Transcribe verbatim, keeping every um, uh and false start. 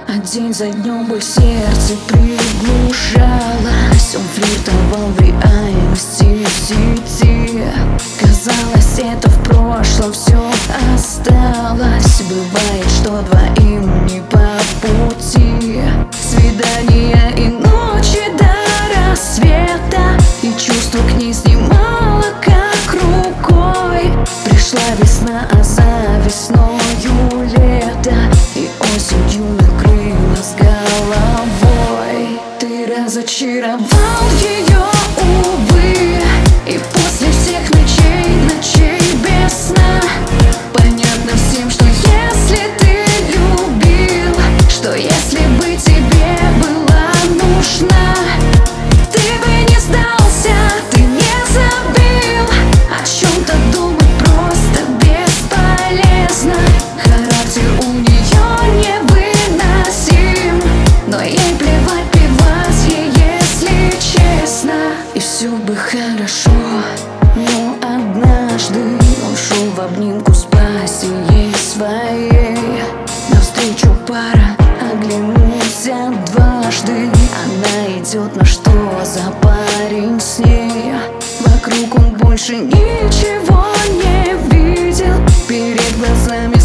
А день за днем боль в сердце приглушалась. Он флиртовал в реальности и в сети. Казалось, это в прошлом все осталось. Бывает, что двоим не по пути. Свидания и ночи до рассвета, и чувство к ней снимало как рукой. Пришла весна, а за весною лето, и осенью накрыла с головой. Ты разочаровал ее, увы, и после всех ночей, ночей без сна понятно всем, что если ты любил, что если бы тебе была нужна, ты бы не сдался, ты не забил. О чем-то думать просто бесполезно. Характер у нее невыносим, но ей плевать, плевать ей, если честно. И все бы хорошо, но однажды он шел в обнимку с пассией своей. Навстречу пара, оглянулся дважды. Она идет, но что за парень с ней? Вокруг он больше ничего не видел. Перед глазами